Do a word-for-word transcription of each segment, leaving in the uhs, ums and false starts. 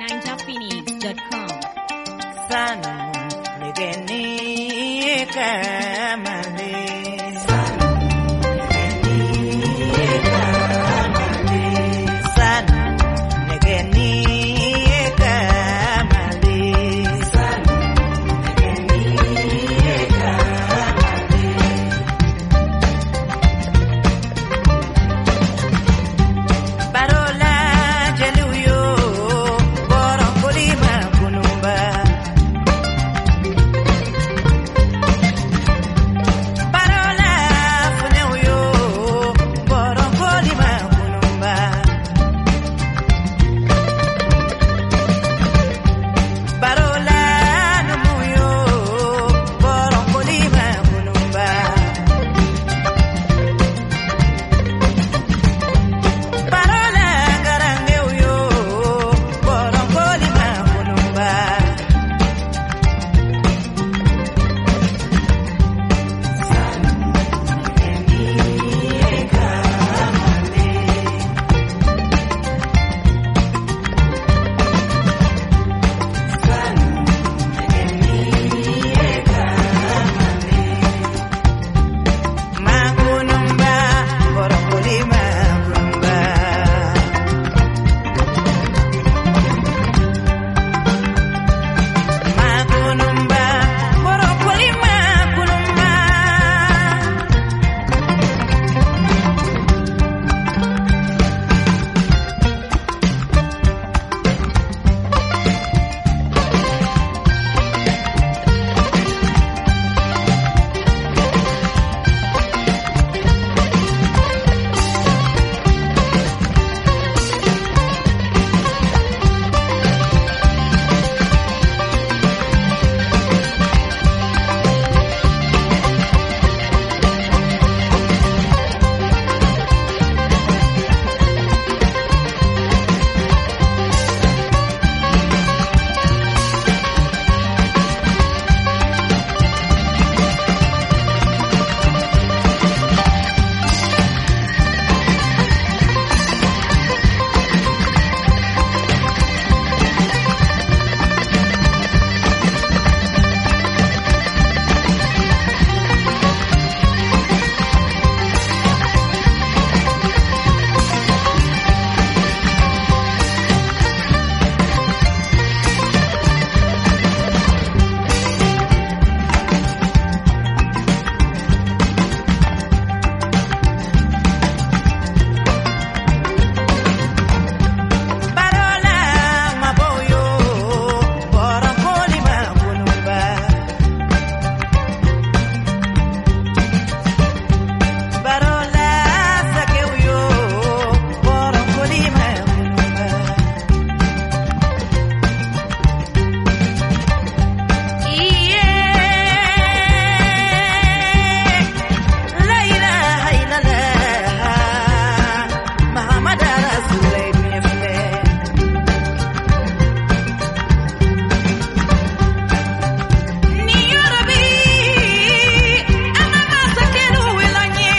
ninja phoenix dot com. San negeni kamale. San negeni kamale. San negeni kamale. Parola jeluyo borong kulima kunumba. Parola funeuyo borong kulima kunumba. Parola numuyo borong kulima kunumba. Parola garangeuyo borong kulima kunumba. Makunumba borong kulima kunumba. Makunumba borong kulima kunumba. Parola maboyo borong kulima kunumba. Parola sakeuyo borong kulima kunumba. Iye la ilaha illallah Muhammad Rasulullah. Ni Rabbi amama sakenu wilanye.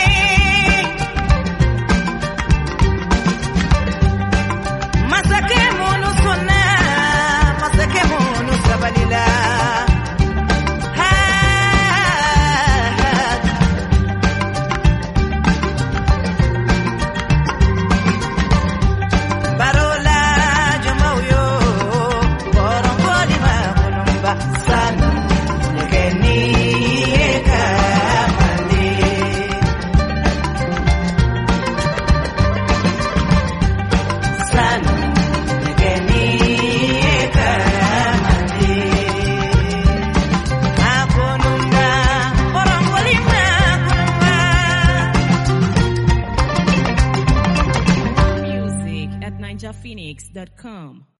Masake monu sonna masake monu sabalila. Ha Parola jumauyo borong kulima kunumba. San negeni kamale. San negeni kamale. Makunumba borong kulima kunumba. Music at ninja phoenix dot com.